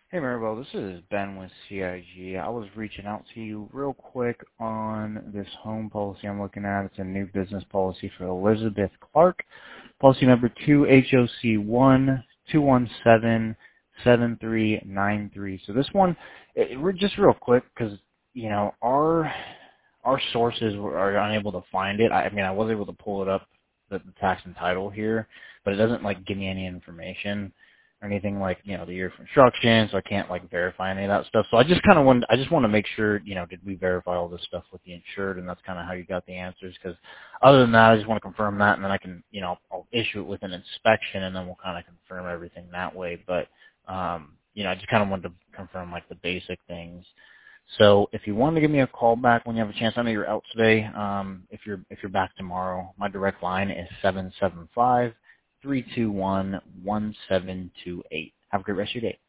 Hey Maribel, this is Ben with CIG. I was reaching out to you real quick on this home policy I'm looking at. It's a new business policy for Elizabeth Clark. Policy number 2HOC1-217-7393. So this one, we're just real quick because, our sources are unable to find it. I mean, I was able to pull it up, the tax and title here, but it doesn't, give me any information or anything the year of construction, so I can't verify any of that stuff. So I just want to make sure, did we verify all this stuff with the insured, and that's kind of how you got the answers. Because other than that, I just want to confirm that, and then I can, I'll issue it with an inspection, and then we'll kind of confirm everything that way. But, I just kind of wanted to confirm the basic things. So if you wanted to give me a call back when you have a chance, I know you're out today. If you're back tomorrow, my direct line is 775-321-1728. Have a great rest of your day.